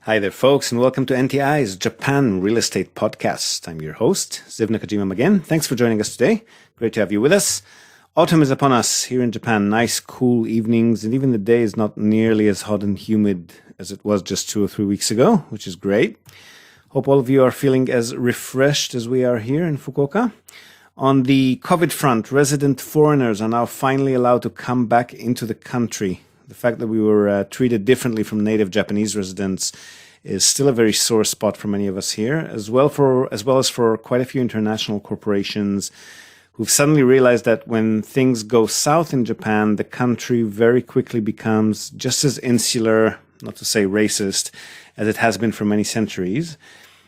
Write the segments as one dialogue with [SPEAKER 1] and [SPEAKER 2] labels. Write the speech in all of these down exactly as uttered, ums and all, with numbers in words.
[SPEAKER 1] Hi there, folks, and welcome to N T I's Japan Real Estate Podcast. I'm your host, Ziv Nakajima again. Thanks for joining us today. Great to have you with us. Autumn is upon us here in Japan. Nice, cool evenings, and even the day is not nearly as hot and humid as it was just two or three weeks ago, which is great. Hope all of you are feeling as refreshed as we are here in Fukuoka. On the COVID front, resident foreigners are now finally allowed to come back into the country. The fact that we were uh, treated differently from native Japanese residents is still a very sore spot for many of us here, as well for as well as for quite a few international corporations who've suddenly realized that when things go south in Japan, the country very quickly becomes just as insular, not to say racist, as it has been for many centuries.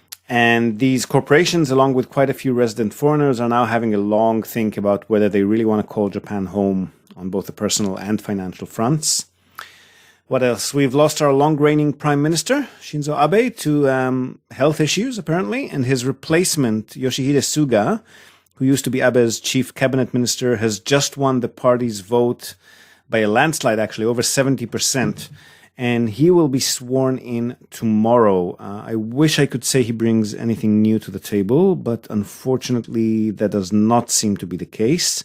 [SPEAKER 1] And these corporations, along with quite a few resident foreigners, are now having a long think about whether they really want to call Japan home on both the personal and financial fronts. What else? We've lost our long-reigning Prime Minister, Shinzo Abe, to um, health issues, apparently, and his replacement, Yoshihide Suga, who used to be Abe's chief cabinet minister, has just won the party's vote by a landslide, actually, over seventy percent. And he will be sworn in tomorrow. Uh, I wish I could say he brings anything new to the table, but unfortunately, that does not seem to be the case.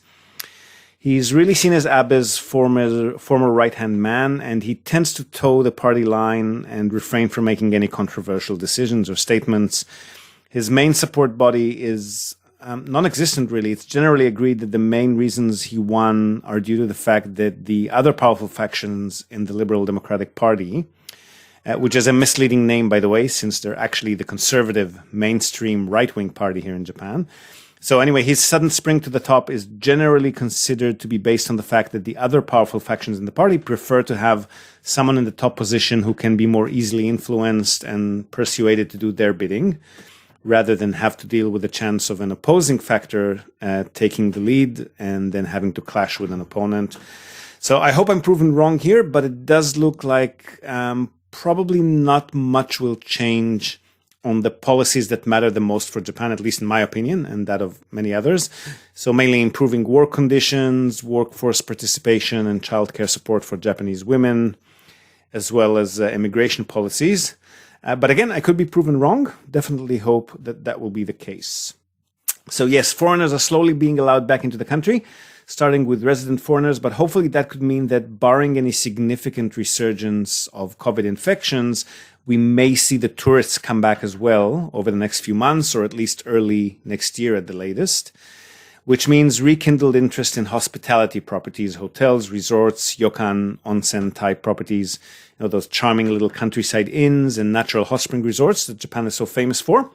[SPEAKER 1] He's really seen as Abe's former, former right-hand man, and he tends to toe the party line and refrain from making any controversial decisions or statements. His main support body is um, non-existent, really. It's generally agreed that the main reasons he won are due to the fact that the other powerful factions in the Liberal Democratic Party, uh, which is a misleading name, by the way, since they're actually the conservative, mainstream right-wing party here in Japan. So anyway, his sudden spring to the top is generally considered to be based on the fact that the other powerful factions in the party prefer to have someone in the top position who can be more easily influenced and persuaded to do their bidding, rather than have to deal with the chance of an opposing factor uh, taking the lead and then having to clash with an opponent. So I hope I'm proven wrong here, but it does look like um, probably not much will change on the policies that matter the most for Japan, at least in my opinion, and that of many others. So mainly improving work conditions, workforce participation, and childcare support for Japanese women, as well as uh, immigration policies. Uh, but again, I could be proven wrong. Definitely hope that that will be the case. So yes, foreigners are slowly being allowed back into the country, starting with resident foreigners, but hopefully that could mean that barring any significant resurgence of COVID infections, we may see the tourists come back as well over the next few months, or at least early next year at the latest, which means rekindled interest in hospitality properties, hotels, resorts, ryokan, onsen type properties, you know, those charming little countryside inns and natural hot spring resorts that Japan is so famous for.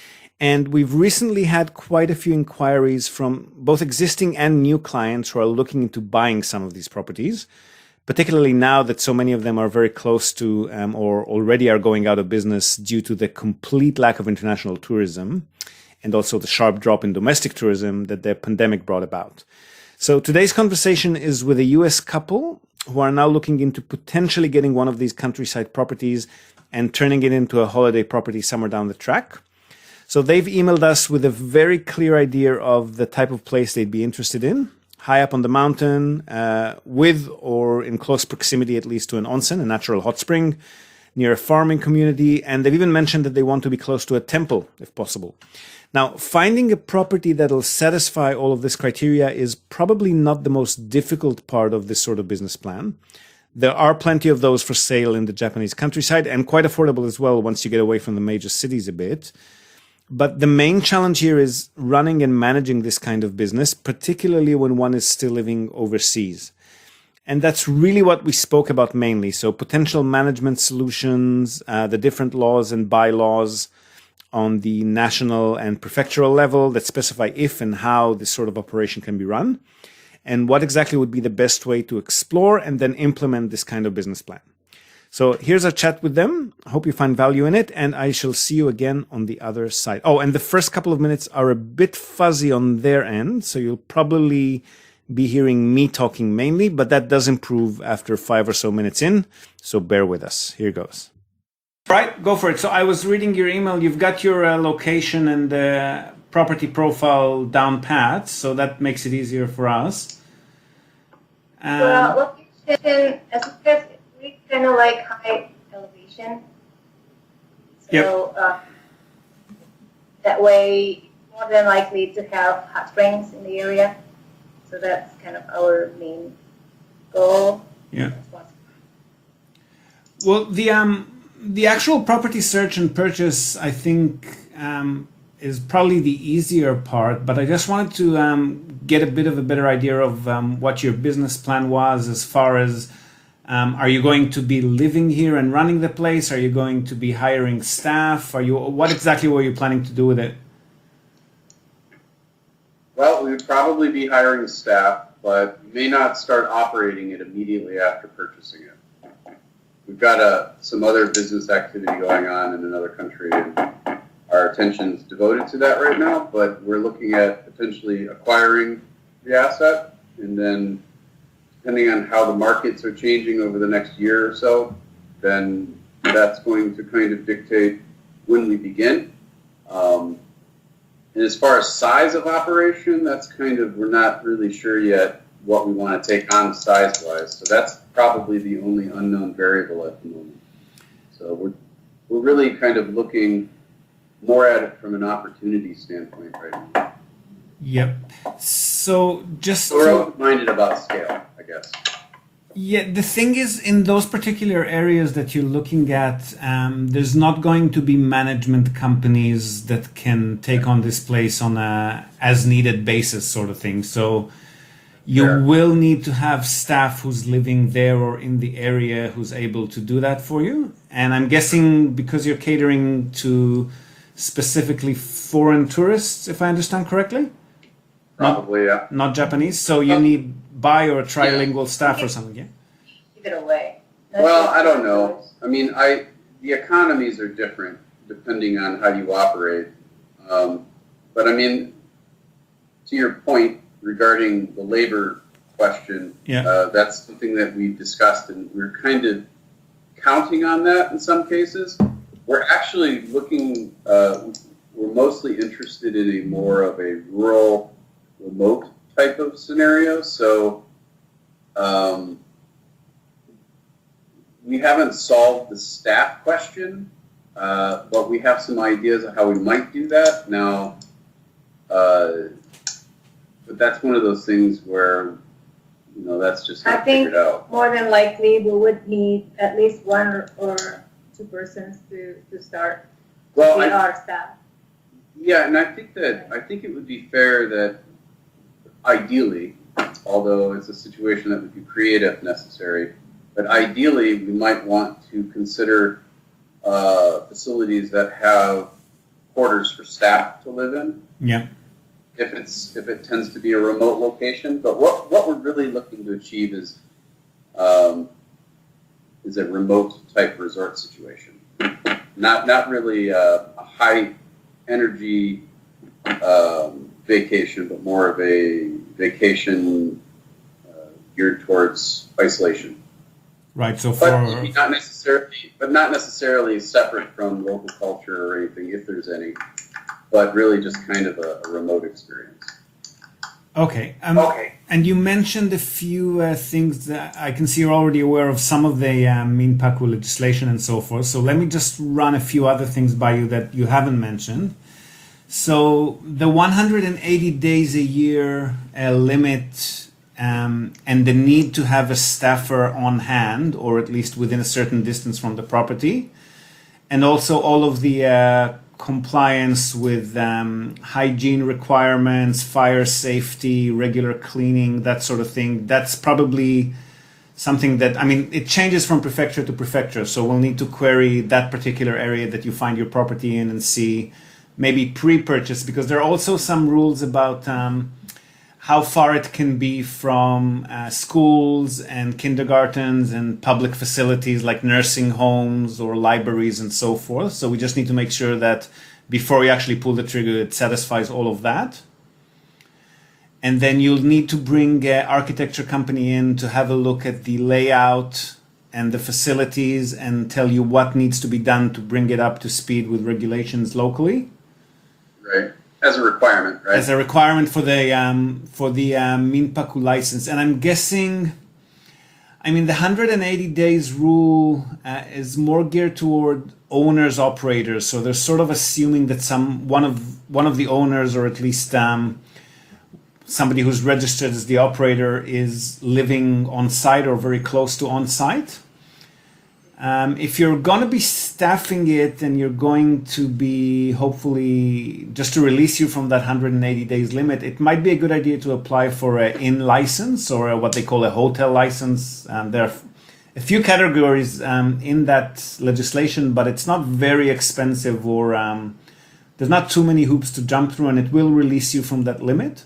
[SPEAKER 1] And we've recently had quite a few inquiries from both existing and new clients who are looking into buying some of these properties, particularly now that so many of them are very close to um, or already are going out of business due to the complete lack of international tourism and also the sharp drop in domestic tourism that the pandemic brought about. So today's conversation is with a U S couple who are now looking into potentially getting one of these countryside properties and turning it into a holiday property somewhere down the track. So they've emailed us with a very clear idea of the type of place they'd be interested in. High up on the mountain, uh, with or in close proximity at least to an onsen, a natural hot spring, near a farming community, and they've even mentioned that they want to be close to a temple, if possible. Now, finding a property that'll satisfy all of this criteria is probably not the most difficult part of this sort of business plan. There are plenty of those for sale in the Japanese countryside, and quite affordable as well once you get away from the major cities a bit. But the main challenge here is running and managing this kind of business, particularly when one is still living overseas. And that's really what we spoke about mainly. So potential management solutions, uh, the different laws and bylaws on the national and prefectural level that specify if and how this sort of operation can be run, and what exactly would be the best way to explore and then implement this kind of business plan. So here's a chat with them. I hope you find value in it, and I shall see you again on the other side. Oh, and the first couple of minutes are a bit fuzzy on their end, so you'll probably be hearing me talking mainly, but that does improve after five or so minutes in, so bear with us. Here goes. Right, go for it. So I was reading your email. You've got your uh, location and uh, property profile down pat, so that makes it easier for us. Um,
[SPEAKER 2] well, location, as you said, we kind of like high elevation. So
[SPEAKER 1] Yep.
[SPEAKER 2] uh, that way, more than likely to have hot springs in the area. So that's kind of our main goal.
[SPEAKER 1] Yeah. Well, the um the actual property search and purchase, I think, um, is probably the easier part. But I just wanted to um, get a bit of a better idea of um, what your business plan was, as far as um, are you going to be living here and running the place? Are you going to be hiring staff? Are you what exactly were you planning to do with it?
[SPEAKER 3] Well, we would probably be hiring staff, but we may not start operating it immediately after purchasing it. We've got uh, some other business activity going on in another country, and our attention is devoted to that right now, but we're looking at potentially acquiring the asset, and then depending on how the markets are changing over the next year or so, then that's going to kind of dictate when we begin. Um, and as far as size of operation, that's kind of, we're not really sure yet what we want to take on size-wise. So that's probably the only unknown variable at the moment. So we're we're really kind of looking more at it from an opportunity standpoint right now.
[SPEAKER 1] Yep. So just
[SPEAKER 3] So we're
[SPEAKER 1] to-
[SPEAKER 3] open-minded about scale, I guess.
[SPEAKER 1] Yeah, the thing is, in those particular areas that you're looking at, um, there's not going to be management companies that can take on this place on a as-needed basis sort of thing. So you
[SPEAKER 3] Sure.
[SPEAKER 1] will need to have staff who's living there or in the area who's able to do that for you. And I'm guessing because you're catering to specifically foreign tourists, if I understand correctly,
[SPEAKER 3] Probably, yeah.
[SPEAKER 1] not Japanese. So you need bi or trilingual staff or something, yeah?
[SPEAKER 2] Give it away. That's
[SPEAKER 3] Well,
[SPEAKER 2] just-
[SPEAKER 3] I don't know. I mean, I the economies are different depending on how you operate. Um, but I mean, to your point regarding the labor question,
[SPEAKER 1] Yeah.
[SPEAKER 3] uh, that's something that we discussed, and we're kind of counting on that in some cases. We're actually looking. Uh, we're mostly interested in a more of a rural, remote type of scenario. So. Um, We haven't solved the staff question, uh, but we have some ideas of how we might do that. Now, uh, but that's one of those things where, you know, that's just
[SPEAKER 2] I
[SPEAKER 3] not
[SPEAKER 2] think
[SPEAKER 3] figured out.
[SPEAKER 2] more than likely we would need at least one or, or two persons to, to start
[SPEAKER 3] Well,
[SPEAKER 2] with
[SPEAKER 3] I,
[SPEAKER 2] our staff.
[SPEAKER 3] yeah, and I think that I think it would be fair that ideally, although it's a situation that would be creative if necessary, but ideally we might want to consider uh, facilities that have quarters for staff to live in.
[SPEAKER 1] Yeah.
[SPEAKER 3] If it's if it tends to be a remote location, but what what we're really looking to achieve is um, is a remote type resort situation, not not really a, a high energy um, vacation, but more of a vacation uh, geared towards isolation.
[SPEAKER 1] Right. So
[SPEAKER 3] But
[SPEAKER 1] for
[SPEAKER 3] maybe not necessarily, but not necessarily separate from local culture or anything, if there's any. But really, just kind of a, a remote experience.
[SPEAKER 1] okay. Um,
[SPEAKER 3] Okay.
[SPEAKER 1] And you mentioned a few uh, things that I can see you're already aware of some of the um, Minpaku legislation and so forth. So let me just run a few other things by you that you haven't mentioned. So the one hundred eighty days a year uh, limit um, and the need to have a staffer on hand, or at least within a certain distance from the property, and also all of the uh, compliance with um, hygiene requirements, fire safety, regular cleaning, that sort of thing. That's probably something that, I mean, it changes from prefecture to prefecture. So we'll need to query that particular area that you find your property in and see maybe pre-purchase, because there are also some rules about um, how far it can be from uh, schools and kindergartens and public facilities like nursing homes or libraries and so forth. So we just need to make sure that before we actually pull the trigger, it satisfies all of that. And then you'll need to bring an architecture company in to have a look at the layout and the facilities and tell you what needs to be done to bring it up to speed with regulations locally.
[SPEAKER 3] Right. As a requirement, right?
[SPEAKER 1] As a requirement for the um, for the um, Minpaku license. And I'm guessing, I mean, the one hundred eighty days rule uh, is more geared toward owners operators. So they're sort of assuming that some one of one of the owners, or at least um, somebody who's registered as the operator, is living on site or very close to on site. Um, if you're going to be staffing it and you're going to be hopefully just to release you from that one hundred eighty days limit, it might be a good idea to apply for an inn license or a, what they call a hotel license. Um, there are a few categories um, in that legislation, but it's not very expensive, or um, there's not too many hoops to jump through, and it will release you from that limit.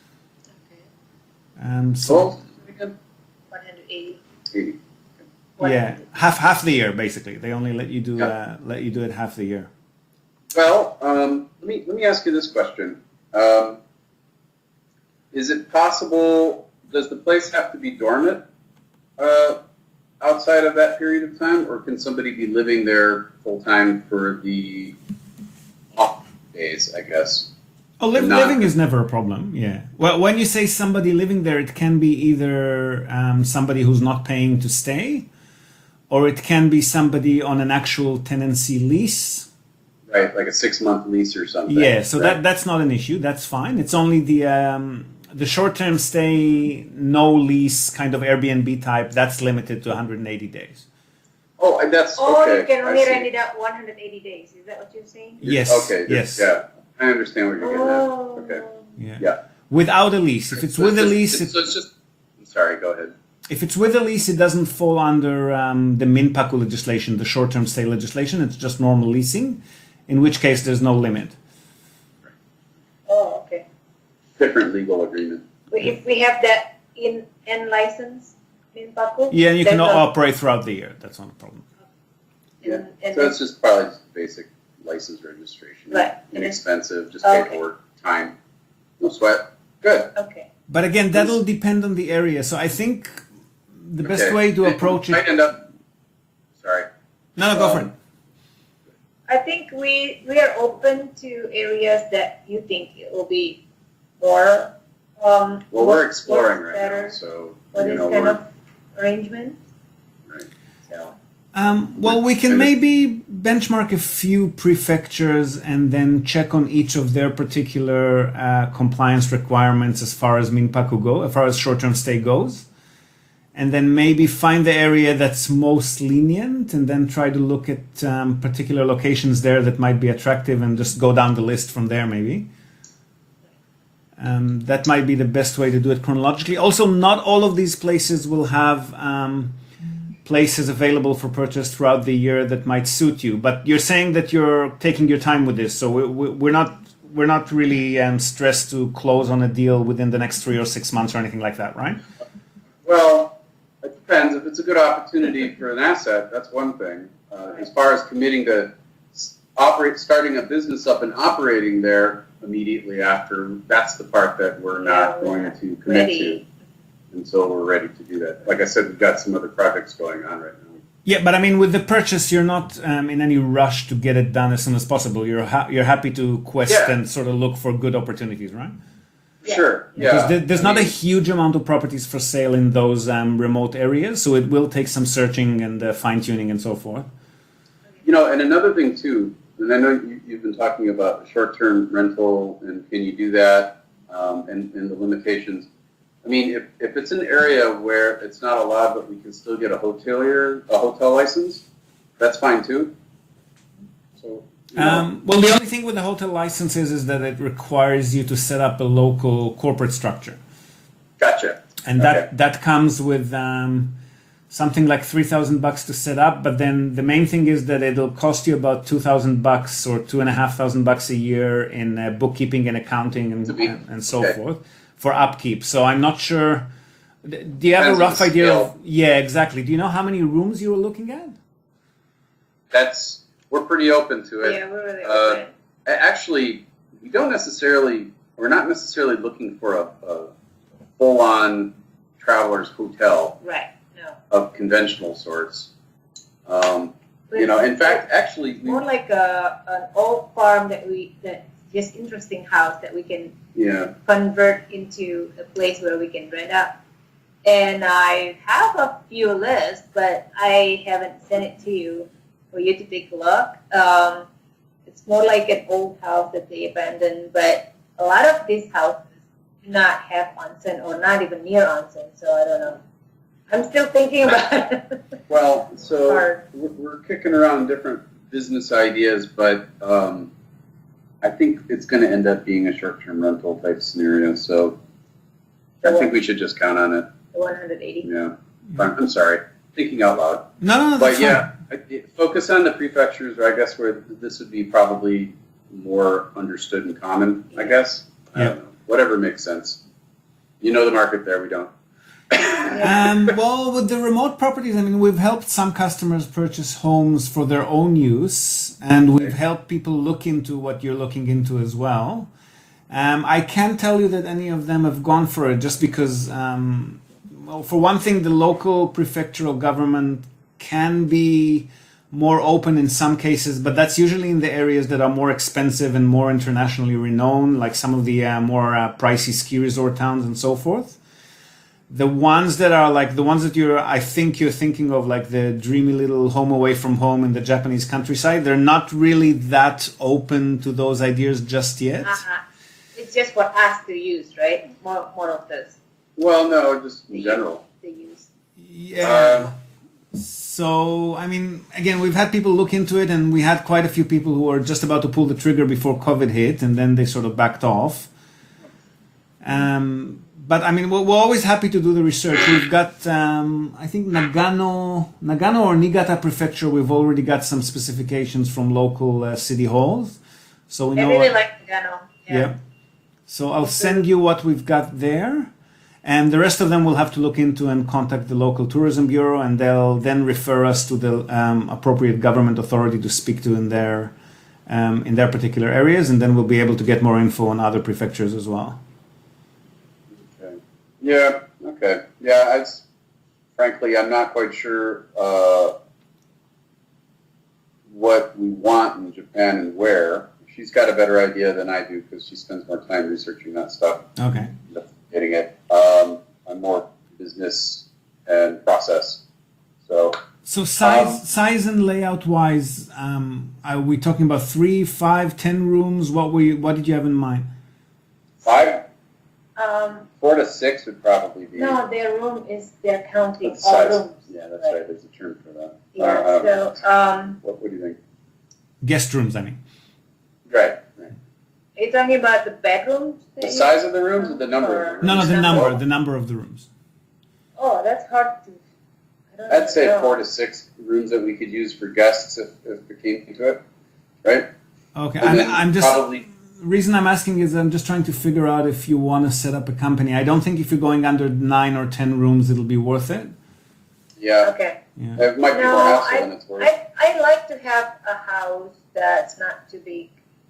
[SPEAKER 1] Um, so
[SPEAKER 3] Well,
[SPEAKER 2] one hundred eighty.
[SPEAKER 3] eighty.
[SPEAKER 1] yeah, half half the year basically. They only let you do
[SPEAKER 3] Yeah.
[SPEAKER 1] uh, let you do it half the year.
[SPEAKER 3] Well, um, let me let me ask you this question: um, Is it possible? Does the place have to be dormant uh, outside of that period of time, or can somebody be living there full time for the off days? I guess.
[SPEAKER 1] Oh, li-
[SPEAKER 3] Not-
[SPEAKER 1] living is never a problem. Yeah. Well, when you say somebody living there, it can be either um, somebody who's not paying to stay, or it can be somebody on an actual tenancy lease.
[SPEAKER 3] Right, like a six month lease or something.
[SPEAKER 1] Yeah. So
[SPEAKER 3] right?
[SPEAKER 1] that that's not an issue. That's fine. It's only the um, the short term stay, no lease kind of Airbnb type. That's limited to one hundred eighty days.
[SPEAKER 3] Oh, and that's
[SPEAKER 2] Or
[SPEAKER 3] okay.
[SPEAKER 2] you can
[SPEAKER 3] I
[SPEAKER 2] only
[SPEAKER 3] see.
[SPEAKER 2] rent it out one hundred eighty days. Is that what you're saying?
[SPEAKER 1] Yes.
[SPEAKER 3] Okay.
[SPEAKER 1] Yes.
[SPEAKER 3] Yeah, I understand what you're getting
[SPEAKER 2] Oh.
[SPEAKER 3] at. Okay.
[SPEAKER 1] Yeah.
[SPEAKER 3] Yeah.
[SPEAKER 1] Without a lease. If it's
[SPEAKER 3] So
[SPEAKER 1] with a
[SPEAKER 3] just-
[SPEAKER 1] lease,
[SPEAKER 3] it's-
[SPEAKER 1] it,
[SPEAKER 3] so it's just. I'm sorry. Go ahead.
[SPEAKER 1] if it's with a lease, it doesn't fall under um, the Minpaku legislation, the short-term stay legislation. It's just normal leasing, in which case there's no limit.
[SPEAKER 2] Oh, okay.
[SPEAKER 3] Different legal agreement.
[SPEAKER 2] But if we have that in N license in Paco,
[SPEAKER 1] Yeah, and you can
[SPEAKER 2] then the-
[SPEAKER 1] operate throughout the year. That's not a problem.
[SPEAKER 3] Yeah.
[SPEAKER 2] and, and
[SPEAKER 3] So it's just probably just basic license registration.
[SPEAKER 2] Right. And it's-
[SPEAKER 3] Inexpensive, just
[SPEAKER 2] Okay.
[SPEAKER 3] paperwork, time. No sweat. Good.
[SPEAKER 2] okay.
[SPEAKER 1] But again, that'll depend on the area. So I think the best
[SPEAKER 3] Okay.
[SPEAKER 1] way to
[SPEAKER 3] It
[SPEAKER 1] approach
[SPEAKER 3] might
[SPEAKER 1] it.
[SPEAKER 3] end up. Sorry.
[SPEAKER 1] No, no, go for
[SPEAKER 3] Um,
[SPEAKER 1] it.
[SPEAKER 2] I think we we are open to areas that you think it will be more. Um,
[SPEAKER 3] Well, we're
[SPEAKER 2] work-
[SPEAKER 3] exploring
[SPEAKER 2] works
[SPEAKER 3] right
[SPEAKER 2] better
[SPEAKER 3] now, so
[SPEAKER 2] for
[SPEAKER 3] you
[SPEAKER 2] this
[SPEAKER 3] know
[SPEAKER 2] kind
[SPEAKER 3] we're
[SPEAKER 2] of arrangement.
[SPEAKER 3] right.
[SPEAKER 2] So
[SPEAKER 1] Um, well, we can
[SPEAKER 3] And it-
[SPEAKER 1] maybe benchmark a few prefectures and then check on each of their particular uh, compliance requirements as far as Minpaku go, as far as short-term stay goes, and then maybe find the area that's most lenient, and then try to look at um, particular locations there that might be attractive, and just go down the list from there. Maybe um, that might be the best way to do it chronologically. Also, not all of these places will have. Um, places available for purchase throughout the year that might suit you, but you're saying that you're taking your time with this, so we, we, we're not we're not really um, stressed to close on a deal within the next three or six months or anything like that, right?
[SPEAKER 3] Well, it depends. If it's a good opportunity for an asset, that's one thing. Uh, as far as committing to s- operate, starting a business up and operating there immediately after, that's the part that we're
[SPEAKER 2] Yeah,
[SPEAKER 3] not
[SPEAKER 2] we're
[SPEAKER 3] going
[SPEAKER 2] not
[SPEAKER 3] to commit
[SPEAKER 2] ready.
[SPEAKER 3] to until we're ready to do that. Like I said, we've got some other projects going on right now.
[SPEAKER 1] Yeah, but I mean, with the purchase, you're not um, in any rush to get it done as soon as possible. You're ha- you're happy to quest
[SPEAKER 3] Yeah.
[SPEAKER 1] and sort of look for good opportunities, right?
[SPEAKER 2] Yeah.
[SPEAKER 3] Sure.
[SPEAKER 1] Because
[SPEAKER 3] Yeah.
[SPEAKER 1] there, there's
[SPEAKER 3] I
[SPEAKER 1] not a
[SPEAKER 3] mean,
[SPEAKER 1] huge amount of properties for sale in those um, remote areas, so it will take some searching and uh, fine tuning and so forth.
[SPEAKER 3] You know, and another thing too, and I know you, you've been talking about short-term rental and can you do that, um, and, and the limitations. I mean, if, if it's an area where it's not allowed, but we can still get a hotelier, a hotel license, that's fine too. So, you know,
[SPEAKER 1] Um, well, the only thing with the hotel licenses is that it requires you to set up a local corporate structure.
[SPEAKER 3] gotcha.
[SPEAKER 1] And that,
[SPEAKER 3] Okay.
[SPEAKER 1] that comes with um, something like three thousand bucks to set up. But then the main thing is that it'll cost you about two thousand bucks or two and a half thousand bucks a year in uh, bookkeeping and accounting and,
[SPEAKER 3] To be-
[SPEAKER 1] and, and so
[SPEAKER 3] okay.
[SPEAKER 1] forth for upkeep. So I'm not sure. Do you have
[SPEAKER 3] Depends
[SPEAKER 1] a
[SPEAKER 3] on
[SPEAKER 1] rough
[SPEAKER 3] the
[SPEAKER 1] idea of?
[SPEAKER 3] scale.
[SPEAKER 1] Yeah, exactly. Do you know how many rooms you were looking at?
[SPEAKER 3] That's, we're pretty open to it.
[SPEAKER 2] Yeah, we're really
[SPEAKER 3] Uh,
[SPEAKER 2] open.
[SPEAKER 3] A- Actually, we don't necessarily, we're not necessarily looking for a, a full-on traveler's hotel
[SPEAKER 2] Right. No.
[SPEAKER 3] of conventional sorts. Um, you know, in fact, actually, we,
[SPEAKER 2] more like a an old farm that we that just interesting house that we can
[SPEAKER 3] yeah,
[SPEAKER 2] convert into a place where we can rent out And I have a few lists, but I haven't sent it to you for you to take a look. Um, it's more like an old house that they abandoned, but a lot of these houses do not have onsen or not even near onsen, so I don't know. I'm still thinking about it.
[SPEAKER 3] Well, so
[SPEAKER 2] Hard.
[SPEAKER 3] we're, we're kicking around different business ideas, but um, I think it's going to end up being a short-term rental type scenario. So I think we should just count on it.
[SPEAKER 2] The one hundred eighty.
[SPEAKER 3] Yeah. I'm, I'm sorry, thinking out loud.
[SPEAKER 1] No, no, no.
[SPEAKER 3] But
[SPEAKER 1] That's
[SPEAKER 3] yeah, I- it- focus on the prefectures, or I guess where this would be probably more understood and common, I guess. I
[SPEAKER 1] Yeah.
[SPEAKER 3] don't know. Whatever makes sense. You know the market there, we don't.
[SPEAKER 1] Um, well, with the remote properties, I mean, we've helped some customers purchase homes for their own use, and we've helped people look into what you're looking into as well. Um, I can't tell you that any of them have gone for it, just because, um, well, for one thing, the local prefectural government can be more open in some cases, but that's usually in the areas that are more expensive and more internationally renowned, like some of the uh, more uh, pricey ski resort towns and so forth. The ones that are like the ones that you're, I think you're thinking of, like the dreamy little home away from home in the Japanese countryside, they're not really that open to those ideas just yet.
[SPEAKER 2] Uh-huh. It's just for us to use, right? More, more of those.
[SPEAKER 3] Well, no, just in general.
[SPEAKER 2] They use.
[SPEAKER 1] Yeah. So, I mean, again, we've had people look into it, and we had quite a few people who were just about to pull the trigger before COVID hit, and then they sort of backed off. Um, but I mean, we're, we're always happy to do the research. We've got, um, I think, Nagano, Nagano or Niigata Prefecture. We've already got some specifications from local uh, city halls, so we
[SPEAKER 2] I
[SPEAKER 1] know.
[SPEAKER 2] really
[SPEAKER 1] what-
[SPEAKER 2] like Nagano. Yeah.
[SPEAKER 1] yeah. So I'll send you what we've got there. And the rest of them we'll have to look into and contact the local tourism bureau, and they'll then refer us to the um, appropriate government authority to speak to in their um, in their particular areas, and then we'll be able to get more info on other prefectures as well.
[SPEAKER 3] Okay. Yeah, okay. Yeah, I was, frankly, I'm not quite sure uh, what we want in Japan and where. She's got a better idea than I do because she spends more time researching that stuff.
[SPEAKER 1] Okay.
[SPEAKER 3] Getting it. Um, I'm more business and process. So,
[SPEAKER 1] So size,
[SPEAKER 3] Um,
[SPEAKER 1] size and layout wise, um, are we talking about three, five, ten rooms? What were you, what did you have in mind?
[SPEAKER 3] five,
[SPEAKER 2] Um,
[SPEAKER 3] four to six would probably be.
[SPEAKER 2] no, their room is their counting
[SPEAKER 3] That's the
[SPEAKER 2] all
[SPEAKER 3] size.
[SPEAKER 2] rooms.
[SPEAKER 3] Yeah, that's right. There's a term for that.
[SPEAKER 2] Yeah.
[SPEAKER 3] Uh, um,
[SPEAKER 2] So, um,
[SPEAKER 3] what, what do you think?
[SPEAKER 1] Guest rooms, I mean.
[SPEAKER 3] Right. right.
[SPEAKER 2] are you talking about the bedrooms? that
[SPEAKER 3] The
[SPEAKER 2] you-
[SPEAKER 3] size of the rooms or the number of the rooms?
[SPEAKER 1] No, no, the
[SPEAKER 2] Number.
[SPEAKER 1] number, the number of the rooms.
[SPEAKER 2] Oh, that's hard to. I don't
[SPEAKER 3] I'd say
[SPEAKER 2] know.
[SPEAKER 3] four to six rooms that we could use for guests if, if it came to it, right?
[SPEAKER 1] Okay,
[SPEAKER 3] And
[SPEAKER 1] I'm,
[SPEAKER 3] then
[SPEAKER 1] I'm just.
[SPEAKER 3] probably
[SPEAKER 1] Reason I'm asking is I'm just trying to figure out if you want to set up a company. I don't think if you're going under nine or ten rooms, it'll be worth it.
[SPEAKER 3] yeah,
[SPEAKER 2] Okay.
[SPEAKER 1] Yeah.
[SPEAKER 3] it might be
[SPEAKER 2] No,
[SPEAKER 3] more hassle
[SPEAKER 2] I-
[SPEAKER 3] than it's worth.
[SPEAKER 2] I I like to have a house that's not too big,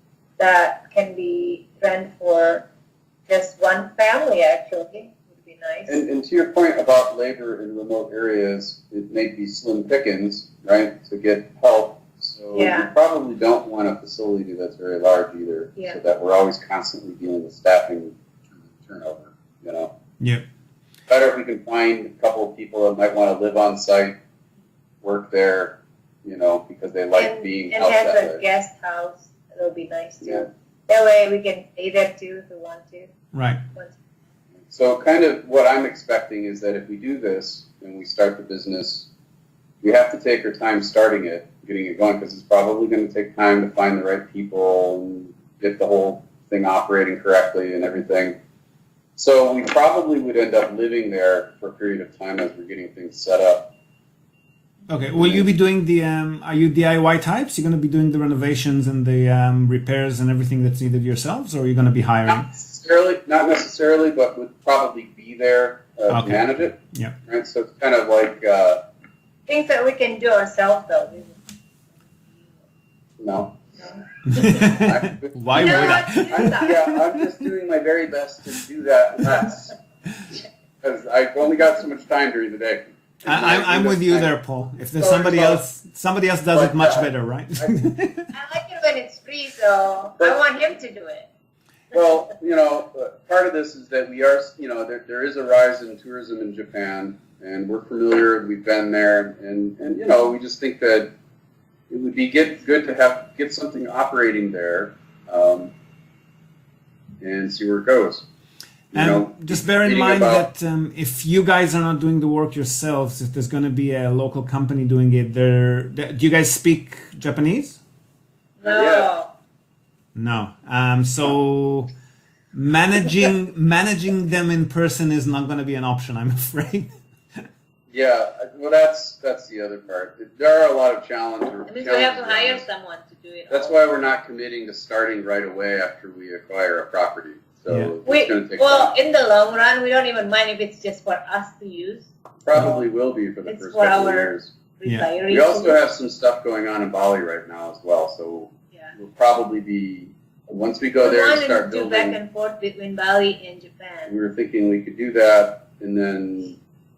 [SPEAKER 2] that can be rent for just one family. Actually, would be nice.
[SPEAKER 3] And, and to your point about labor in remote areas, it may be slim pickings, right, to get help. So
[SPEAKER 2] Yeah.
[SPEAKER 3] we probably don't want a facility that's very large either,
[SPEAKER 2] Yeah.
[SPEAKER 3] so that we're always constantly dealing with staffing turnover, you know.
[SPEAKER 1] Yeah.
[SPEAKER 3] Better if we can find a couple of people that might want to live on site, work there, you know, because they like
[SPEAKER 2] and,
[SPEAKER 3] being
[SPEAKER 2] and
[SPEAKER 3] out
[SPEAKER 2] has
[SPEAKER 3] that
[SPEAKER 2] a
[SPEAKER 3] way.
[SPEAKER 2] guest house. It'll be nice too.
[SPEAKER 3] Yeah.
[SPEAKER 2] That way we can stay there too if we want to.
[SPEAKER 1] Right.
[SPEAKER 3] So kind of what I'm expecting is that if we do this and we start the business, we have to take our time starting it, getting it going, because it's probably going to take time to find the right people and get the whole thing operating correctly and everything. So we probably would end up living there for a period of time as we're getting things set up.
[SPEAKER 1] Okay. Will you be doing the? Um, are you D I Y types? You're going to be doing the renovations and the um, repairs and everything that's needed yourselves, or are you going to be
[SPEAKER 3] Not
[SPEAKER 1] hiring?
[SPEAKER 3] necessarily, not necessarily, but would probably be there uh,
[SPEAKER 1] Okay.
[SPEAKER 3] to manage it.
[SPEAKER 1] Yeah.
[SPEAKER 3] Right. So it's kind of like uh,
[SPEAKER 2] Things that we can do ourselves though.
[SPEAKER 3] no.
[SPEAKER 2] No.
[SPEAKER 3] I-
[SPEAKER 1] Why
[SPEAKER 2] No,
[SPEAKER 1] would I?
[SPEAKER 2] let's do
[SPEAKER 3] I'm,
[SPEAKER 2] that.
[SPEAKER 3] yeah, I'm just doing my very best to do that less. Because I've only got so much time during the day.
[SPEAKER 1] I, I'm, I'm with you there, Paul. If there's
[SPEAKER 3] Sorry
[SPEAKER 1] somebody
[SPEAKER 3] about-
[SPEAKER 1] else, somebody else does it
[SPEAKER 3] But,
[SPEAKER 1] much
[SPEAKER 3] uh,
[SPEAKER 1] better, right?
[SPEAKER 2] I like it when it's free, so I
[SPEAKER 3] But-
[SPEAKER 2] want him to do it.
[SPEAKER 3] Well, you know, uh, part of this is that we are, you know, there, there is a rise in tourism in Japan, and we're familiar, we've been there, and, and you know, we just think that it would be get, good to have get something operating there um, and see where it goes. You
[SPEAKER 1] And
[SPEAKER 3] know,
[SPEAKER 1] just bear in
[SPEAKER 3] reading
[SPEAKER 1] mind
[SPEAKER 3] about-
[SPEAKER 1] that um, if you guys are not doing the work yourselves, if there's going to be a local company doing it, there. Do you guys speak Japanese?
[SPEAKER 2] No.
[SPEAKER 1] No. Um, so managing managing them in person is not going to be an option, I'm afraid.
[SPEAKER 3] Yeah, well, that's that's the other part. There are a lot of challenges.
[SPEAKER 2] That means we have to hire someone to do it.
[SPEAKER 3] That's
[SPEAKER 2] all.
[SPEAKER 3] why we're not committing to starting right away after we acquire a property. So
[SPEAKER 1] Yeah.
[SPEAKER 3] it's
[SPEAKER 2] We,
[SPEAKER 3] going to take
[SPEAKER 2] well,
[SPEAKER 3] time.
[SPEAKER 2] in the long run, we don't even mind if it's just for us to use.
[SPEAKER 3] Probably will be for the
[SPEAKER 2] It's
[SPEAKER 3] first
[SPEAKER 2] for
[SPEAKER 3] couple of
[SPEAKER 2] our-
[SPEAKER 3] years.
[SPEAKER 1] Yeah.
[SPEAKER 2] Retirees.
[SPEAKER 3] We also have some stuff going on in Bali right now as well. So
[SPEAKER 2] Yeah.
[SPEAKER 3] we'll probably be once we go
[SPEAKER 2] We
[SPEAKER 3] there and
[SPEAKER 2] wanted
[SPEAKER 3] start
[SPEAKER 2] to do back
[SPEAKER 3] building.
[SPEAKER 2] and forth between Bali and Japan.
[SPEAKER 3] We were thinking we could do that, and then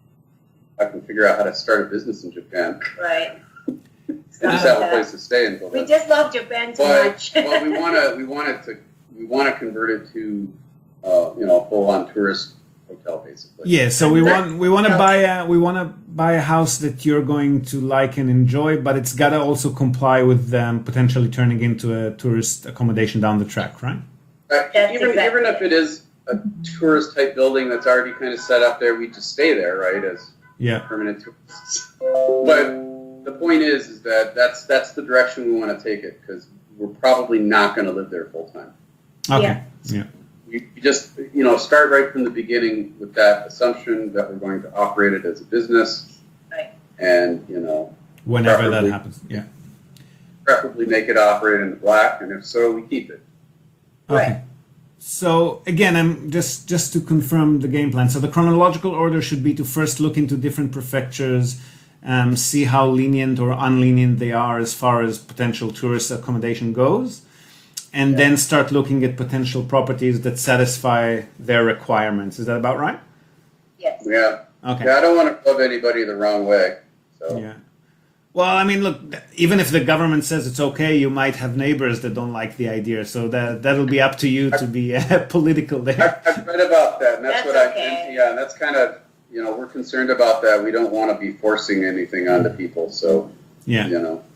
[SPEAKER 3] I can figure out how to start a business in Japan.
[SPEAKER 2] Right.
[SPEAKER 3] And just have a place to stay until
[SPEAKER 2] We
[SPEAKER 3] then.
[SPEAKER 2] just love Japan so
[SPEAKER 3] But
[SPEAKER 2] much.
[SPEAKER 3] well, we want to we want it to we want to convert it to uh, you know a full on tourist hotel basically.
[SPEAKER 1] Yeah, so we
[SPEAKER 2] That's-
[SPEAKER 1] want we want to buy a we want to buy a house that you're going to like and enjoy, but it's got to also comply with um, potentially turning into a tourist accommodation down the track, right?
[SPEAKER 3] Uh,
[SPEAKER 2] That's
[SPEAKER 3] even
[SPEAKER 2] exactly
[SPEAKER 3] even if it is a tourist type building that's already kind of set up there, we just stay there, right, as
[SPEAKER 1] Yeah.
[SPEAKER 3] permanent tourists. But the point is, is that that's that's the direction we want to take it because we're probably not going to live there full time.
[SPEAKER 1] Okay.
[SPEAKER 2] Yeah.
[SPEAKER 1] Yeah.
[SPEAKER 3] We just you know start right from the beginning with that assumption that we're going to operate it as a business,
[SPEAKER 2] Right.
[SPEAKER 3] and you know
[SPEAKER 1] Whenever that
[SPEAKER 3] Preferably.
[SPEAKER 1] happens. Yeah.
[SPEAKER 3] preferably make it operate in the black, and if so, we keep it.
[SPEAKER 1] Okay.
[SPEAKER 2] Right.
[SPEAKER 1] So again, I'm just just to confirm the game plan. So the chronological order should be to first look into different prefectures, um, see how lenient or unlenient they are as far as potential tourist accommodation goes, and then start looking at potential properties that satisfy their requirements. Is that about right?
[SPEAKER 2] Yes.
[SPEAKER 3] Yeah,
[SPEAKER 1] Okay.
[SPEAKER 3] yeah. I don't want to rub anybody the wrong way. So
[SPEAKER 1] Yeah. Well, I mean, look, th- even if the government says it's okay, you might have neighbors that don't like the idea. So that that'll be up to you to be uh, political there.
[SPEAKER 3] I've, I've read about that, and that's,
[SPEAKER 2] That's
[SPEAKER 3] what
[SPEAKER 2] okay.
[SPEAKER 3] I. Yeah, and that's kind of you know we're concerned about that. We don't want to be forcing anything onto people. So
[SPEAKER 1] Yeah.
[SPEAKER 3] you know.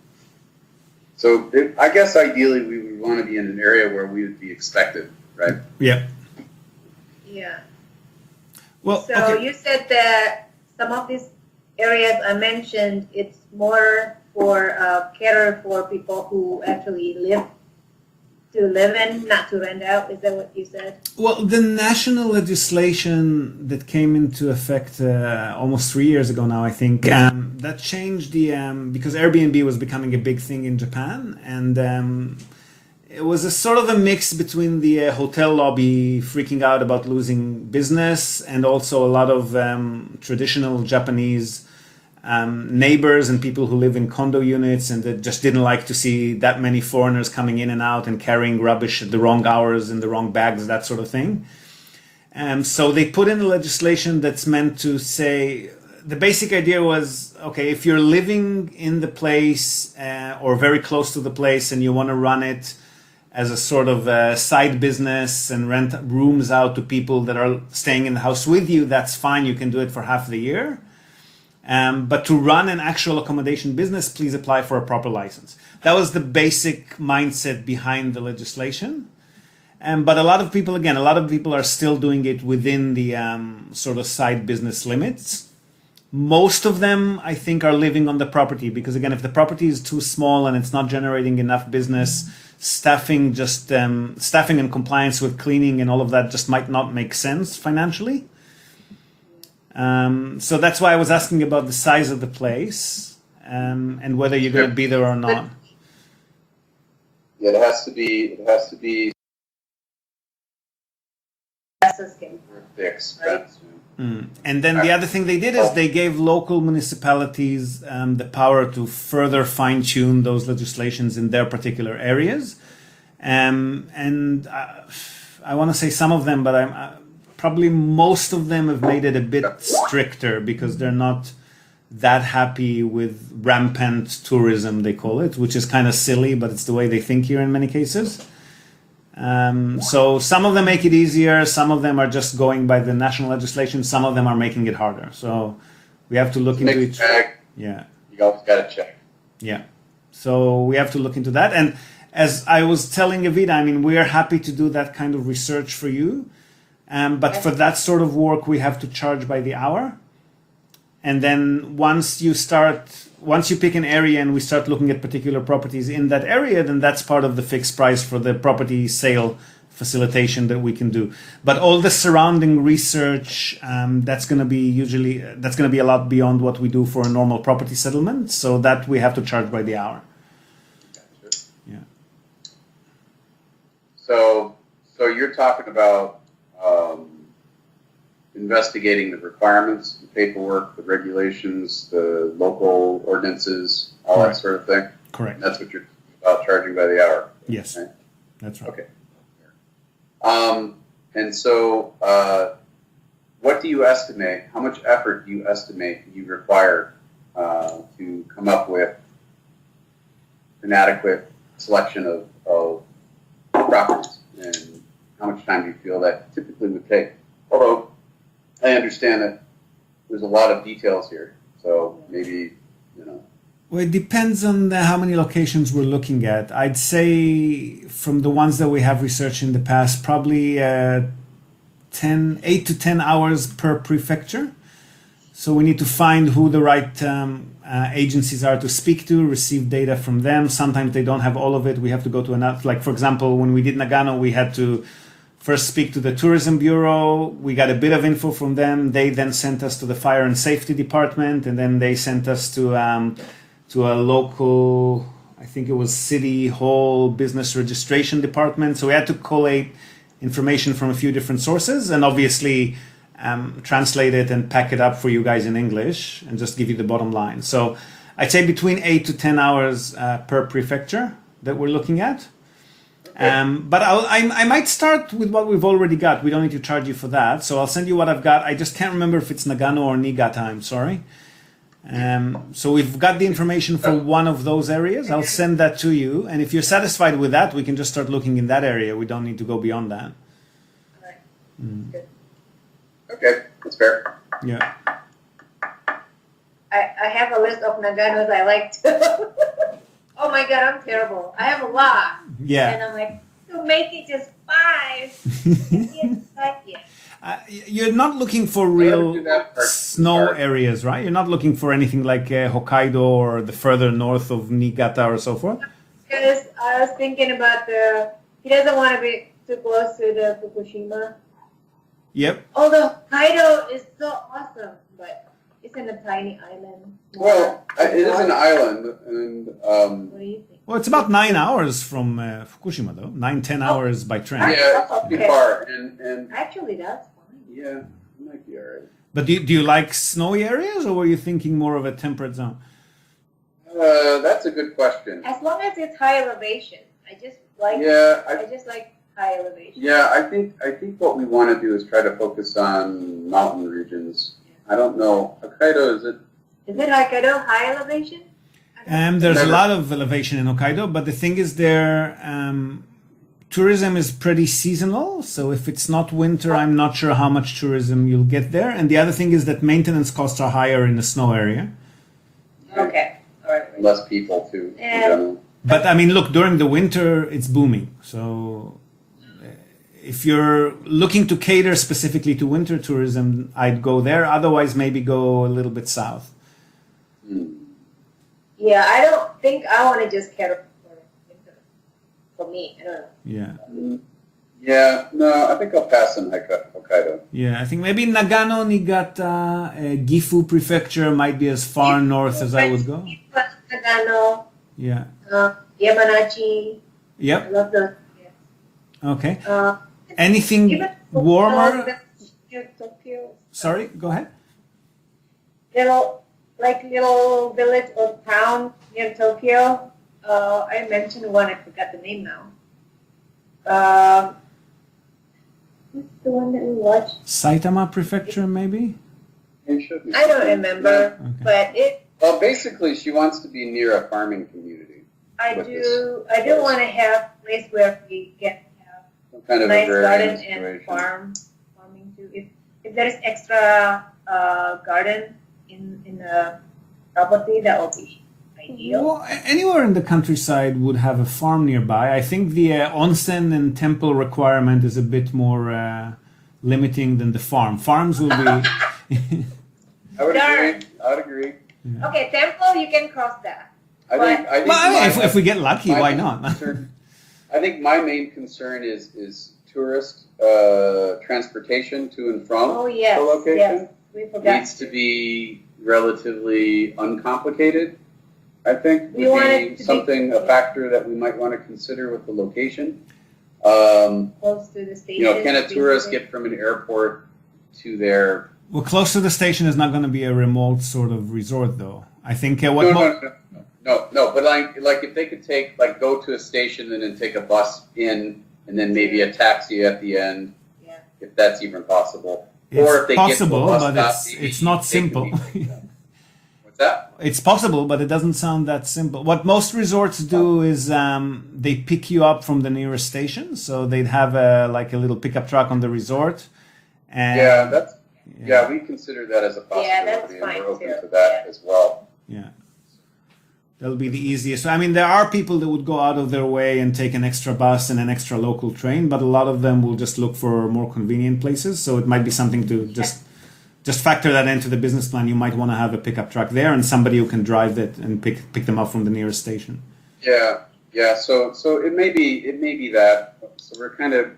[SPEAKER 3] So it, I guess ideally we would want to be in an area where we would be expected, right?
[SPEAKER 1] Yeah.
[SPEAKER 2] Yeah.
[SPEAKER 1] Well,
[SPEAKER 2] So
[SPEAKER 1] okay.
[SPEAKER 2] you said that some of these areas I mentioned, it's more for uh, cater for people who actually live to live in, not to rent out. Is that what you said?
[SPEAKER 1] Well, the national legislation that came into effect uh, almost three years ago now, I think, um, that changed the um, because Airbnb was becoming a big thing in Japan, and um, it was a sort of a mix between the uh, hotel lobby freaking out about losing business, and also a lot of um, traditional Japanese um, neighbors and people who live in condo units and that just didn't like to see that many foreigners coming in and out and carrying rubbish at the wrong hours in the wrong bags, that sort of thing. Um, so they put in legislation that's meant to say, the basic idea was, okay, if you're living in the place uh, or very close to the place and you want to run it as a sort of uh, side business and rent rooms out to people that are staying in the house with you, that's fine. You can do it for half the year. Um, but to run an actual accommodation business, please apply for a proper license. That was the basic mindset behind the legislation. Um, but a lot of people, again, a lot of people are still doing it within the um, sort of side business limits. Most of them, I think, are living on the property because, again, if the property is too small and it's not generating enough business, staffing just um, staffing and compliance with cleaning and all of that just might not make sense financially. Um, so that's why I was asking about the size of the place um, and whether you're going to be there or not.
[SPEAKER 3] Yeah, it has to be. It has to be
[SPEAKER 2] That's the scheme.
[SPEAKER 3] worth the expense.
[SPEAKER 1] Mm. And then the other thing they did is they gave local municipalities um, the power to further fine tune those legislations in their particular areas. Um, and uh, I want to say some of them, but I'm uh, probably most of them have made it a bit stricter because they're not that happy with rampant tourism, they call it, which is kind of silly, but it's the way they think here in many cases. Um, so some of them make it easier, some of them are just going by the national legislation, some of them are making it harder. So we have to look into
[SPEAKER 3] Mixed
[SPEAKER 1] each.
[SPEAKER 3] bag.
[SPEAKER 1] Yeah,
[SPEAKER 3] You always got to check.
[SPEAKER 1] yeah. So we have to look into that. And as I was telling Evita, I mean, we are happy to do that kind of research for you. Um, but for that sort of work, we have to charge by the hour. And then once you start, once you pick an area and we start looking at particular properties in that area, then that's part of the fixed price for the property sale facilitation that we can do. But all the surrounding research, um, that's going to be usually, that's going to be a lot beyond what we do for a normal property settlement. So that we have to charge by the hour.
[SPEAKER 3] Gotcha.
[SPEAKER 1] Yeah.
[SPEAKER 3] So, so you're talking about um, investigating the requirements, the paperwork, the regulations, the local ordinances, all
[SPEAKER 1] Right.
[SPEAKER 3] that sort of thing.
[SPEAKER 1] Correct.
[SPEAKER 3] And that's what you're about charging by the hour.
[SPEAKER 1] Yes,
[SPEAKER 3] Right?
[SPEAKER 1] that's right.
[SPEAKER 3] Okay. Um, and so, uh, what do you estimate? How much effort do you estimate you require uh, to come up with an adequate selection of, of properties? And how much time do you feel that typically would take? Although I understand that there's a lot of details here, so maybe, you know.
[SPEAKER 1] Well, it depends on the, how many locations we're looking at. I'd say from the ones that we have researched in the past, probably uh, ten, eight to ten hours per prefecture. So we need to find who the right um, uh, agencies are to speak to, receive data from them. Sometimes they don't have all of it. We have to go to another, like for example, when we did Nagano, we had to first speak to the tourism bureau. We got a bit of info from them. They then sent us to the fire and safety department, and then they sent us to um, to a local, I think it was city hall business registration department. So we had to collate information from a few different sources and obviously um, translate it and pack it up for you guys in English and just give you the bottom line. So I'd say between eight to ten hours uh, per prefecture that we're looking at.
[SPEAKER 3] Okay.
[SPEAKER 1] Um, but I'll, I, I might start with what we've already got. We don't need to charge you for that. So I'll send you what I've got. I just can't remember if it's Nagano or Niigata, I'm sorry. Um, so we've got the information for one of those areas. I'll send that to you. And if you're satisfied with that, we can just start looking in that area. We don't need to go beyond that.
[SPEAKER 2] All right.
[SPEAKER 1] Mm.
[SPEAKER 2] Good.
[SPEAKER 3] Okay, that's fair.
[SPEAKER 1] Yeah.
[SPEAKER 2] I, I have a list of Naganos I like to. Oh my God, I'm terrible. I have a lot.
[SPEAKER 1] Yeah.
[SPEAKER 2] And I'm like, to make it just five. It's like, yeah.
[SPEAKER 1] Uh, you're not looking for
[SPEAKER 3] do
[SPEAKER 1] real
[SPEAKER 3] that part.
[SPEAKER 1] snow
[SPEAKER 3] Part.
[SPEAKER 1] areas, right? You're not looking for anything like uh, Hokkaido or the further north of Niigata or so forth?
[SPEAKER 2] Because I was thinking about the, he doesn't want to be too close to the Fukushima.
[SPEAKER 1] Yep.
[SPEAKER 2] Although Hokkaido is so awesome, but it's in a tiny island.
[SPEAKER 3] Well, I- it is an island, and um,
[SPEAKER 2] What do you think?
[SPEAKER 1] Well, it's about nine hours from uh, Fukushima, though. Nine, ten hours by train.
[SPEAKER 3] yeah, it's not too
[SPEAKER 2] Okay.
[SPEAKER 3] far. And, and
[SPEAKER 2] Actually, that's fine.
[SPEAKER 3] yeah, it might be all right.
[SPEAKER 1] But do, do you like snowy areas, or were you thinking more of a temperate zone?
[SPEAKER 3] Uh, that's a good question.
[SPEAKER 2] As long as it's high elevation. I just like,
[SPEAKER 3] Yeah,
[SPEAKER 2] I
[SPEAKER 3] I,
[SPEAKER 2] just like high elevation.
[SPEAKER 3] yeah, I think I think what we want to do is try to focus on mountain regions. I don't know. Hokkaido, is it?
[SPEAKER 2] Is it Hokkaido high elevation?
[SPEAKER 1] Um, there's a
[SPEAKER 3] Never.
[SPEAKER 1] lot of elevation in Hokkaido, but the thing is there, um, tourism is pretty seasonal. So if it's not winter, I'm not sure how much tourism you'll get there. And the other thing is that maintenance costs are higher in the snow area.
[SPEAKER 2] Okay. All right.
[SPEAKER 3] Less people too, in
[SPEAKER 2] Yeah.
[SPEAKER 3] general.
[SPEAKER 1] But I mean, look, during the winter, it's booming. So uh, if you're looking to cater specifically to winter tourism, I'd go there. Otherwise, maybe go a little bit south.
[SPEAKER 3] Hmm.
[SPEAKER 2] Yeah, I don't think I want to just cater for winter. For me, I don't know.
[SPEAKER 1] Yeah.
[SPEAKER 3] Mm, Yeah, no, I think I'll pass on Hokka- Hokkaido.
[SPEAKER 1] Yeah, I think maybe Nagano, Niigata, uh, Gifu Prefecture might be as far north as I would go.
[SPEAKER 2] Nagano,
[SPEAKER 1] Yeah.
[SPEAKER 2] uh, Yamanashi. I
[SPEAKER 1] Yep.
[SPEAKER 2] love those. Yeah.
[SPEAKER 1] Okay.
[SPEAKER 2] Uh,
[SPEAKER 1] Anything
[SPEAKER 2] even
[SPEAKER 1] warmer?
[SPEAKER 2] Tokyo,
[SPEAKER 1] Sorry, go ahead.
[SPEAKER 2] little like little village or town near Tokyo. Uh, I mentioned one. I forgot the name now. Um, what's the one that we watched?
[SPEAKER 1] Saitama Prefecture, maybe?
[SPEAKER 3] You shouldn't.
[SPEAKER 2] I don't remember,
[SPEAKER 1] Okay.
[SPEAKER 2] but it.
[SPEAKER 3] Well, basically, she wants to be near a farming community.
[SPEAKER 2] I
[SPEAKER 3] With
[SPEAKER 2] do.
[SPEAKER 3] this
[SPEAKER 2] I do
[SPEAKER 3] place.
[SPEAKER 2] want to have a place where we get have
[SPEAKER 3] some kind of
[SPEAKER 2] nice
[SPEAKER 3] agrarian
[SPEAKER 2] garden and
[SPEAKER 3] situation.
[SPEAKER 2] farm farming too. If if there is extra uh, garden in in the property, that will be ideal.
[SPEAKER 1] Well, a- anywhere in the countryside would have a farm nearby. I think the uh, onsen and temple requirement is a bit more uh, limiting than the farm. Farms will be.
[SPEAKER 3] I would
[SPEAKER 2] Darn.
[SPEAKER 3] agree. I would agree.
[SPEAKER 2] Okay, temple, you can cross that.
[SPEAKER 3] I think. I think
[SPEAKER 1] Well, I mean,
[SPEAKER 3] my-
[SPEAKER 1] if, if we get lucky,
[SPEAKER 3] my
[SPEAKER 1] why
[SPEAKER 3] main
[SPEAKER 1] not?
[SPEAKER 3] concern- I think my main concern is is tourist uh, transportation to and from
[SPEAKER 2] Oh yes,
[SPEAKER 3] the location.
[SPEAKER 2] yes, we forgot.
[SPEAKER 3] Needs to be relatively uncomplicated. I think
[SPEAKER 2] We
[SPEAKER 3] would
[SPEAKER 2] want
[SPEAKER 3] be
[SPEAKER 2] it to be-
[SPEAKER 3] something a factor that we might want to consider with the location. Um,
[SPEAKER 2] Close to the station.
[SPEAKER 3] you know, can a
[SPEAKER 2] to
[SPEAKER 3] tourist
[SPEAKER 2] visit.
[SPEAKER 3] get from an airport to their
[SPEAKER 1] Well, close to the station is not going to be a remote sort of resort, though. I think uh, what
[SPEAKER 3] no,
[SPEAKER 1] mo-
[SPEAKER 3] no, no, no, no, no, but like, like if they could take, like, go to a station and then take a bus in, and then maybe a taxi at the end,
[SPEAKER 2] Yeah.
[SPEAKER 3] if that's even possible.
[SPEAKER 1] it's
[SPEAKER 3] or if they
[SPEAKER 1] possible,
[SPEAKER 3] get to a bus
[SPEAKER 1] but
[SPEAKER 3] stop,
[SPEAKER 1] it's
[SPEAKER 3] maybe
[SPEAKER 1] it's not
[SPEAKER 3] they
[SPEAKER 1] simple.
[SPEAKER 3] can be- What's that?
[SPEAKER 1] It's possible, but it doesn't sound that simple. What most resorts do is um, they pick you up from the nearest station, so they'd have a like a little pickup truck on the resort. And
[SPEAKER 3] Yeah, that's yeah. We consider that as a possibility,
[SPEAKER 2] Yeah, that's
[SPEAKER 3] and
[SPEAKER 2] fine
[SPEAKER 3] we're open
[SPEAKER 2] too.
[SPEAKER 3] to that
[SPEAKER 2] Yeah.
[SPEAKER 3] as well.
[SPEAKER 1] Yeah. That'll be the easiest. I mean, there are people that would go out of their way and take an extra bus and an extra local train, but a lot of them will just look for more convenient places. So it might be something to just just factor that into the business plan. You might want to have a pickup truck there and somebody who can drive it and pick pick them up from the nearest station.
[SPEAKER 3] Yeah, yeah. So, so it may be, it may be that. So we're kind of.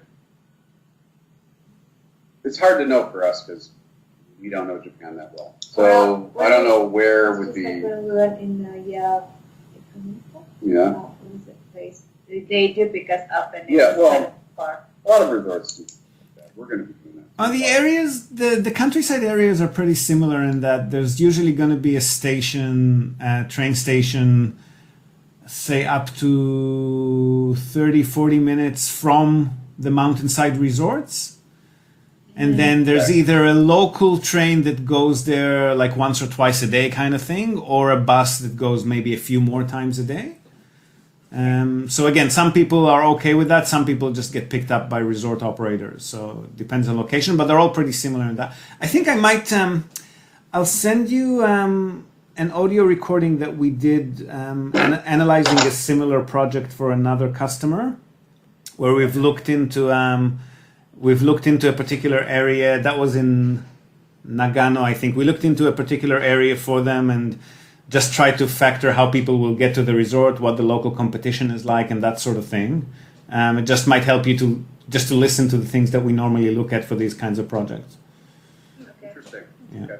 [SPEAKER 3] It's hard to know for us because we don't know Japan that well. So
[SPEAKER 2] Well,
[SPEAKER 3] I don't know where
[SPEAKER 2] It's
[SPEAKER 3] would
[SPEAKER 2] just
[SPEAKER 3] be.
[SPEAKER 2] like when we went in uh, yeah,
[SPEAKER 3] Yeah,
[SPEAKER 2] oh, what is that place? They, they do pick us up and
[SPEAKER 3] Yeah,
[SPEAKER 2] it's
[SPEAKER 3] well-
[SPEAKER 2] kind of far.
[SPEAKER 3] a lot of resorts do that. We're going to be doing that.
[SPEAKER 1] Uh, the areas, the, the countryside areas are pretty similar in that there's usually going to be a station, a train station, say up to thirty, forty minutes from the mountainside resorts. And then there's
[SPEAKER 3] Right.
[SPEAKER 1] either a local train that goes there like once or twice a day kind of thing, or a bus that goes maybe a few more times a day. Um, so again, some people are okay with that. Some people just get picked up by resort operators. So it depends on location, but they're all pretty similar in that. I think I might, um, I'll send you um, an audio recording that we did um, an- analyzing a similar project for another customer, where we've looked into um, we've looked into a particular area that was in Nagano. I think we looked into a particular area for them and just try to factor how people will get to the resort, what the local competition is like, and that sort of thing. Um, it just might help you to just to listen to the things that we normally look at for these kinds of projects.
[SPEAKER 2] Okay.
[SPEAKER 3] Interesting.
[SPEAKER 1] Yeah.
[SPEAKER 3] Okay.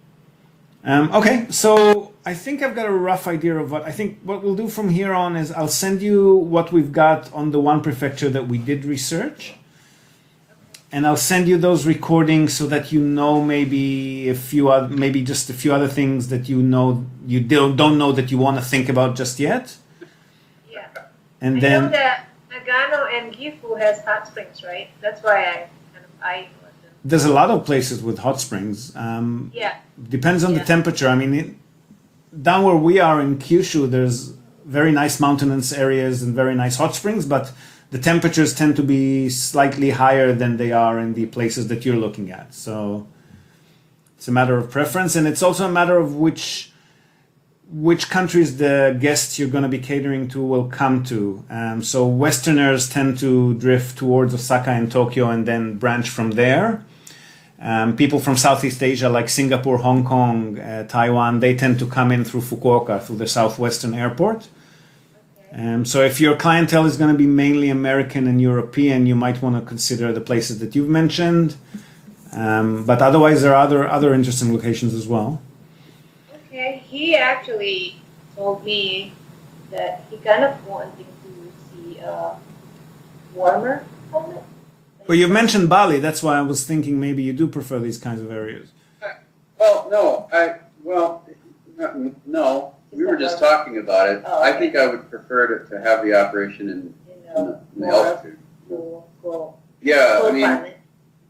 [SPEAKER 1] Um, okay, so I think I've got a rough idea of what I think what we'll do from here on is I'll send you what we've got on the one prefecture that we did research. And I'll send you those recordings so that you know maybe a few other, maybe just a few other things that you know you don't don't know that you want to think about just yet.
[SPEAKER 2] Yeah.
[SPEAKER 1] And
[SPEAKER 2] I
[SPEAKER 1] then
[SPEAKER 2] know that Nagano and Gifu has hot springs, right? That's why I kind of I
[SPEAKER 1] there's a lot of places with hot springs. Um,
[SPEAKER 2] Yeah.
[SPEAKER 1] Depends on
[SPEAKER 2] Yeah.
[SPEAKER 1] the temperature. I mean, it, down where we are in Kyushu, there's very nice mountainous areas and very nice hot springs, but the temperatures tend to be slightly higher than they are in the places that you're looking at. So it's a matter of preference, and it's also a matter of which which countries the guests you're going to be catering to will come to. Um, so Westerners tend to drift towards Osaka and Tokyo and then branch from there. Um, people from Southeast Asia like Singapore, Hong Kong, uh, Taiwan, they tend to come in through Fukuoka, through the Southwestern Airport. Um, so if your clientele is going to be mainly American and European, you might want to consider the places that you've mentioned. Um, but otherwise, there are other other interesting locations as well.
[SPEAKER 2] Okay. He actually told me that he kind of wanting to see a warmer climate.
[SPEAKER 1] Well, you've mentioned Bali. That's why I was thinking maybe you do prefer these kinds of areas.
[SPEAKER 3] Well, no, I well, no, no. We were just talking about it.
[SPEAKER 2] Oh,
[SPEAKER 3] I
[SPEAKER 2] okay.
[SPEAKER 3] think I would prefer to, to have the operation in,
[SPEAKER 2] You
[SPEAKER 3] in,
[SPEAKER 2] know,
[SPEAKER 3] the, in the
[SPEAKER 2] more
[SPEAKER 3] altitude.
[SPEAKER 2] cool, cool,
[SPEAKER 3] Yeah,
[SPEAKER 2] cool
[SPEAKER 3] I mean,
[SPEAKER 2] climate.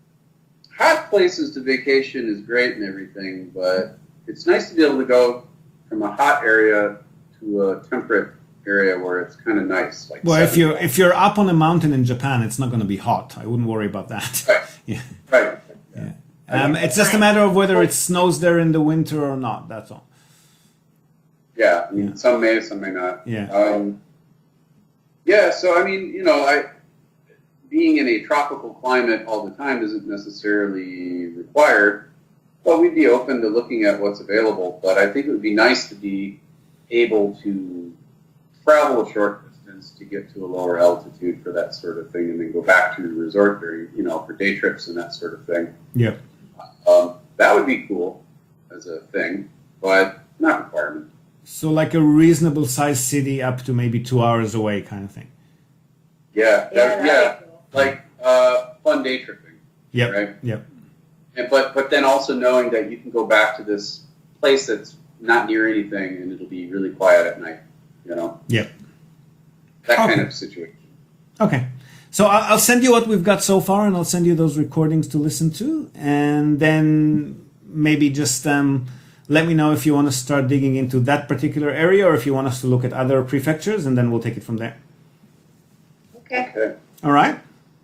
[SPEAKER 3] hot places to vacation is great and everything, but it's nice to be able to go from a hot area to a temperate area where it's kind of nice. Like
[SPEAKER 1] Well, if
[SPEAKER 3] seventy.
[SPEAKER 1] you're if you're up on a mountain in Japan, it's not going to be hot. I wouldn't worry about that.
[SPEAKER 3] Right.
[SPEAKER 1] Yeah.
[SPEAKER 3] Right.
[SPEAKER 1] Yeah. Um, it's just a matter of whether it snows there in the winter or not. That's all.
[SPEAKER 3] Yeah, I mean,
[SPEAKER 1] Yeah.
[SPEAKER 3] some may, some may not.
[SPEAKER 1] Yeah.
[SPEAKER 3] Um, yeah, so I mean, you know, I being in a tropical climate all the time isn't necessarily required, but we'd be open to looking at what's available. But I think it would be nice to be able to travel a short distance to get to a lower altitude for that sort of thing, and then go back to the resort during, you know, for day trips and that sort of thing.
[SPEAKER 1] Yeah.
[SPEAKER 3] Um, that would be cool as a thing, but not a requirement.
[SPEAKER 1] So like a reasonable sized city up to maybe two hours away kind of thing.
[SPEAKER 3] Yeah,
[SPEAKER 2] Yeah,
[SPEAKER 3] that,
[SPEAKER 2] that'd
[SPEAKER 3] yeah,
[SPEAKER 2] be cool.
[SPEAKER 3] like uh, fun day tripping,
[SPEAKER 1] Yep.
[SPEAKER 3] right?
[SPEAKER 1] Yep.
[SPEAKER 3] And but but then also knowing that you can go back to this place that's not near anything, and it'll be really quiet at night. You know,
[SPEAKER 1] Yep.
[SPEAKER 3] that
[SPEAKER 1] Okay.
[SPEAKER 3] kind of situation.
[SPEAKER 1] Okay. So I- I'll send you what we've got so far, and I'll send you those recordings to listen to, and then maybe just um, let me know if you want to start digging into that particular area, or if you want us to look at other prefectures, and then we'll take it from there.
[SPEAKER 2] Okay.
[SPEAKER 3] Okay.
[SPEAKER 1] All right.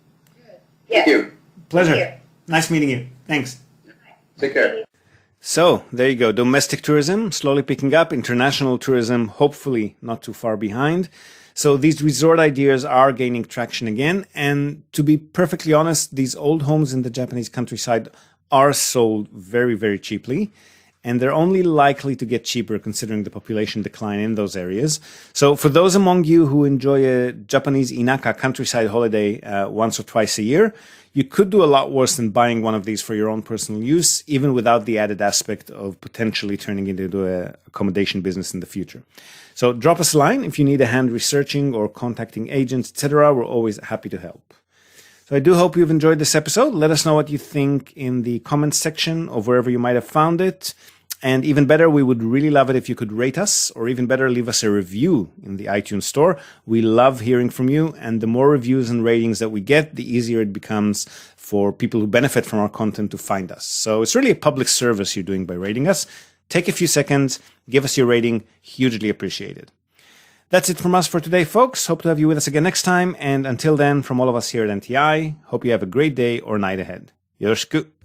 [SPEAKER 2] Yes.
[SPEAKER 3] Thank you.
[SPEAKER 1] Pleasure.
[SPEAKER 2] Thank
[SPEAKER 1] Nice meeting you. Thanks.
[SPEAKER 3] Take care.
[SPEAKER 1] So there you go. Domestic tourism slowly picking up. International tourism, hopefully not too far behind. So these resort ideas are gaining traction again. And to be perfectly honest, these old homes in the Japanese countryside are sold very, very cheaply. And they're only likely to get cheaper considering the population decline in those areas. So for those among you who enjoy a Japanese inaka countryside holiday uh, once or twice a year, you could do a lot worse than buying one of these for your own personal use, even without the added aspect of potentially turning it into an accommodation business in the future. So drop us a line if you need a hand researching or contacting agents, et cetera. We're always happy to help. So I do hope you've enjoyed this episode. Let us know what you think in the comments section or wherever you might have found it. And even better, we would really love it if you could rate us, or even better, leave us a review in the iTunes store. We love hearing from you, and the more reviews and ratings that we get, the easier it becomes for people who benefit from our content to find us. So it's really a public service you're doing by rating us. Take a few seconds, give us your rating, hugely appreciated. That's it from us for today, folks. Hope to have you with us again next time. And until then, from all of us here at N T I, hope you have a great day or night ahead. Yoroshiku.